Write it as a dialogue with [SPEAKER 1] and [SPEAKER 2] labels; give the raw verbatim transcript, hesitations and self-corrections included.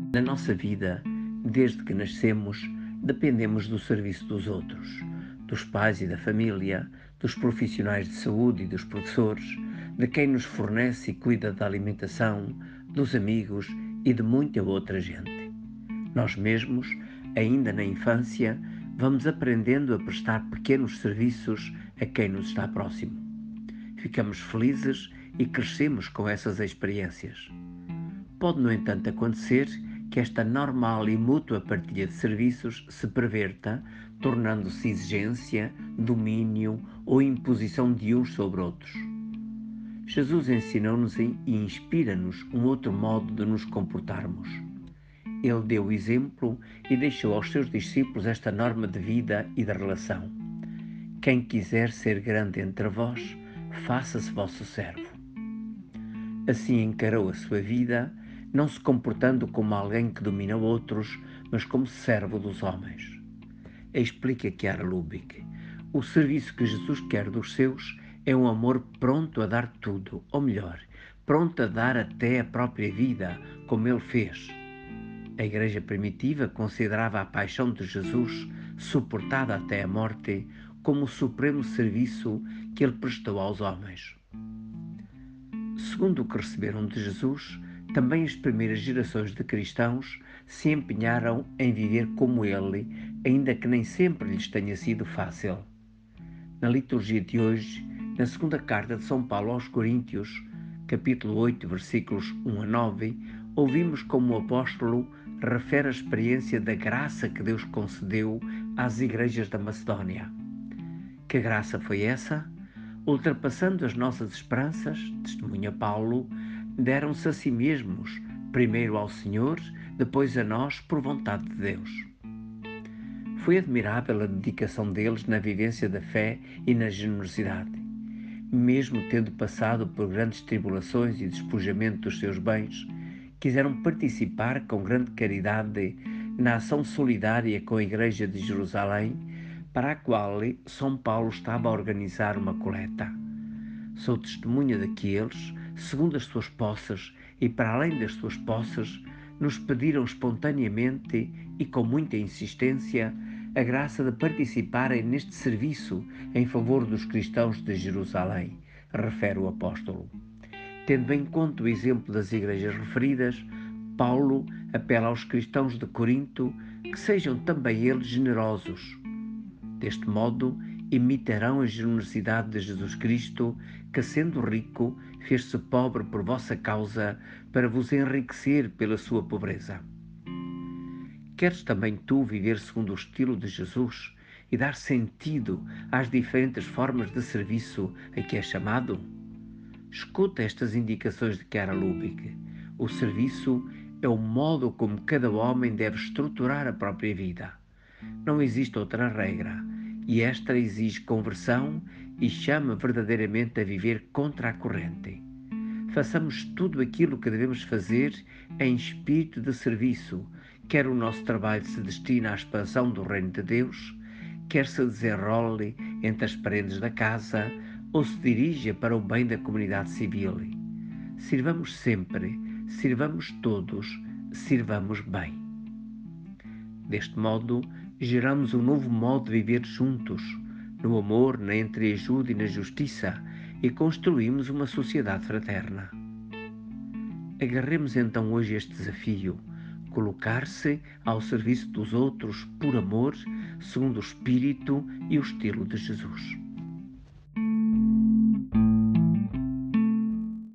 [SPEAKER 1] Na nossa vida, desde que nascemos, dependemos do serviço dos outros, dos pais e da família, dos profissionais de saúde e dos professores, de quem nos fornece e cuida da alimentação, dos amigos e de muita outra gente. Nós mesmos, ainda na infância, vamos aprendendo a prestar pequenos serviços a quem nos está próximo. Ficamos felizes e crescemos com essas experiências. Pode, no entanto, acontecer que esta normal e mútua partilha de serviços se perverta, tornando-se exigência, domínio ou imposição de uns sobre outros. Jesus ensinou-nos e inspira-nos um outro modo de nos comportarmos. Ele deu o exemplo e deixou aos seus discípulos esta norma de vida e de relação. Quem quiser ser grande entre vós, faça-se vosso servo. Assim encarou a sua vida, não se comportando como alguém que domina outros, mas como servo dos homens. Explica Chiara Lubich: o serviço que Jesus quer dos seus é um amor pronto a dar tudo, ou melhor, pronto a dar até a própria vida, como ele fez. A Igreja primitiva considerava a paixão de Jesus, suportada até a morte, como o supremo serviço que ele prestou aos homens. Segundo o que receberam de Jesus, também as primeiras gerações de cristãos se empenharam em viver como ele, ainda que nem sempre lhes tenha sido fácil. Na liturgia de hoje, na segunda carta de São Paulo aos Coríntios, capítulo oito, versículos um a nove, ouvimos como o apóstolo refere a experiência da graça que Deus concedeu às igrejas da Macedónia. Que graça foi essa? Ultrapassando as nossas esperanças, testemunha Paulo, deram-se a si mesmos, primeiro ao Senhor, depois a nós, por vontade de Deus. Foi admirável a dedicação deles na vivência da fé e na generosidade. Mesmo tendo passado por grandes tribulações e despojamento dos seus bens, quiseram participar com grande caridade na ação solidária com a Igreja de Jerusalém, para a qual São Paulo estava a organizar uma coleta. Sou testemunha de que eles, segundo as suas posses e para além das suas posses, nos pediram espontaneamente e com muita insistência a graça de participarem neste serviço em favor dos cristãos de Jerusalém, refere o apóstolo. Tendo em conta o exemplo das igrejas referidas, Paulo apela aos cristãos de Corinto que sejam também eles generosos. Deste modo, imitarão a generosidade de Jesus Cristo, que, sendo rico, fez-se pobre por vossa causa, para vos enriquecer pela sua pobreza. Queres também tu viver segundo o estilo de Jesus e dar sentido às diferentes formas de serviço a que é chamado? Escuta estas indicações de Chiara Lubich. O serviço é o modo como cada homem deve estruturar a própria vida. Não existe outra regra, e esta exige conversão e chama verdadeiramente a viver contra a corrente. Façamos tudo aquilo que devemos fazer em espírito de serviço, quer o nosso trabalho se destina à expansão do reino de Deus, quer se desenrole entre as paredes da casa ou se dirija para o bem da comunidade civil. Sirvamos sempre, sirvamos todos, sirvamos bem. Deste modo, geramos um novo modo de viver juntos, no amor, na entreajuda e na justiça, e construímos uma sociedade fraterna. Agarremos então hoje este desafio, colocar-se ao serviço dos outros por amor, segundo o espírito e o estilo de Jesus.